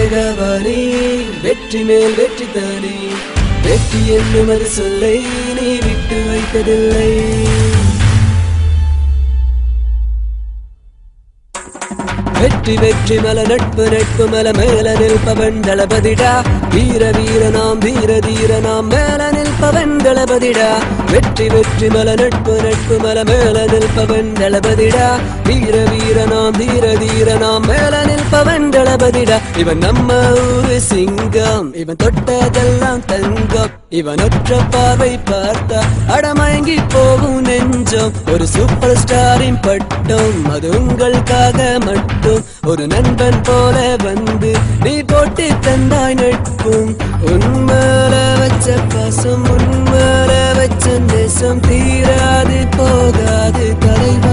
வேகவானே வெற்றி மேல் வெற்றி தானே வெற்றி என்னும் அது சொல்லை நீ விட்டு வைத்ததில்லை வெற்றி வெற்றி மல நட்பு நட்பு மல மேல நிற்பவன் தளபதிடா வீர வீர நாம் தீர தீர நாம் மேல நிற்பவன் தளபதிடா வெற்றி வெற்றி மல நட்பு நட்பு மல மேல நிற்பவன் தளபதிடா வீர வீர நாம் தீர தீர நாம் மேல நிற்பவன் தளபதிடா இவன் நம்ம ஊரு சிங்கம் இவன் தொட்டதெல்லாம் தங்கம் இவன் ஒற்ற பார்வை பார்த்தா அடமயங்கி போகும் நெஞ்சம் ஒரு சூப்பர் ஸ்டாரின் பட்டம் அது உங்களுக்காக மட்டும் ஒரு நண்பன் போல வந்து நீ போட்டு தந்தாய் நட்பும் உன்மேல வச்ச பாசம் உன்மேல வச்ச நேசம் தீராது போகாது தலைவா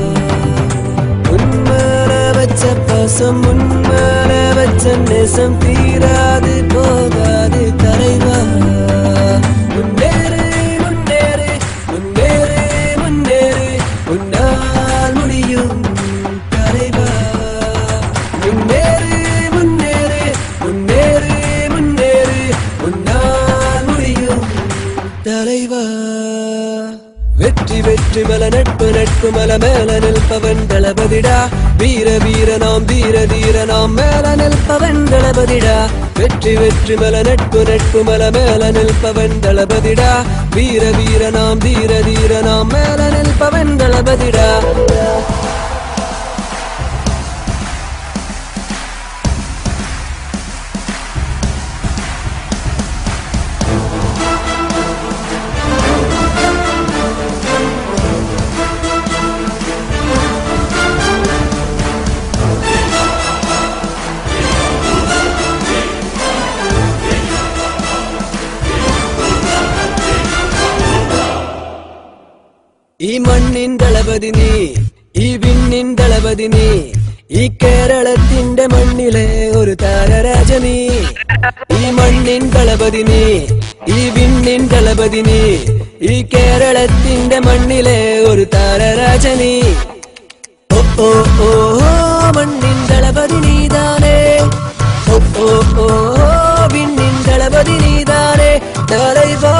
உன்மேல வச்ச பாசம் உன்மேல வச்ச நேசம் தீராது போகாது தலைவா முன்னேறு முன்னேறு முன்னேறு முன்னேறு உன்னால் முடியும் தலைவா முன்னேறு முன்னேறு முன்னேறு முன்னேறு உன்னால் முடியும் தலைவா வெற்றி வெற்றி மல நட்பு நட்பு மல மேல நிற்பவன் தளபதிடா வீர வீர நாம் தீர தீர நாம் மேல நிற்பவன் தளபதிடா வெற்றி வெற்றி மல நட்பு நட்பு மல மேல நிற்பவன் தளபதிடா வீர வீர நாம் தீர தீர நாம் மேல நிற்பவன் தளபதிடா ഈ മണ്ണിൻ ദളപതി നീ ഈ വിണ്ണിൻ ദളപതി നീ ഈ കേരളത്തിന്റെ മണ്ണിലെ ഒരു താരരാജനീ ഈ മണ്ണിൻ ദളപതി നീ ഈ വിണ്ണിൻ ദളപതി നീ ഈ കേരളത്തിന്റെ മണ്ണിലെ ഒരു താരരാജനീ ഓ ഓ ഓ മണ്ണിൻ ദളപതി നീതാനേ ഓ ഓ ഓ വിണ്ണിൻ ദളപതി നീതാനേ தலைவா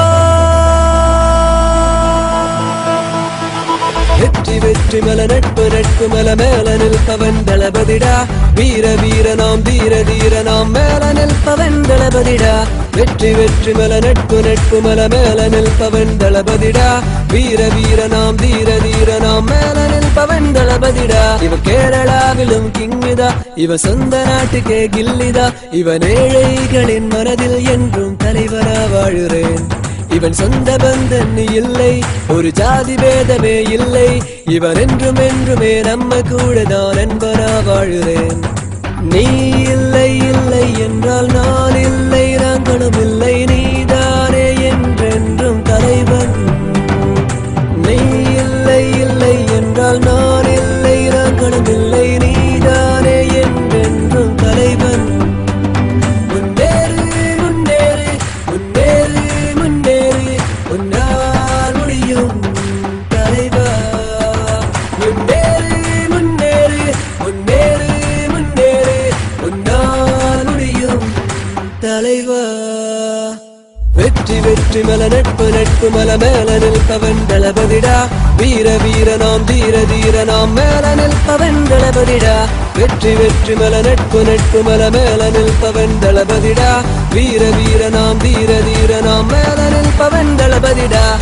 வெற்றி வெற்றி மல நட்பு நட்பு மல மேல நிற்பவன் தளபதிடா வீர வீர நாம் தீர தீர நாம் மேல நிற்பவன் தளபதிடா வெற்றி வெற்றி மல நட்பு நட்பு மல மேல நிற்பவன் தளபதிடா வீர வீர நாம் தீர தீர நாம் மேல நிற்பவன் தளபதிடா இவ கேரளாவிலும் கிங்குதா இவ சொந்த நாட்டுக்கே கில்லிதா இவன் ஏழைகளின் மனதில் என்றும் தலைவரா வாழுறேன் இவன் சொந்த பந்தன் இல்லை ஒரு ஜாதி பேதமே இல்லை இவன் என்றும் என்றுமே நம்ம கூட தான் நண்பனா வாழுறேன் நீ இல்லை இல்லை என்றால் நான் இல்லை நாங்களும் இல்லை நீதானே என்றென்றும் தலைவன் நீ இல்லை இல்லை என்றால் நான் இல்லை நாங்களும் இல்லை நீதானே என்றென்றும் தலைவன் முன்னேறு முன்னேறு முன்னேறு முன்னேறு உன்னால் முடியும் தலைவா முன்னேறு முன்னேறு முன்னேறு முன்னேறு உன்னால் முடியும் தலைவா வெற்றி வெற்றி மல நட்பு நட்பு மல மேல நிற்பவன் தளபதிடா வீர வீர நாம் தீர தீர நாம் மேல நிற்பவன் தளபதிடா வெற்றி வெற்றி மல நட்பு நட்பு மல மேல நிற்பவன் தளபதிடா வீர வீர நாம் தீர தீர நாம் மேல நிற்பவன் தளபதிடா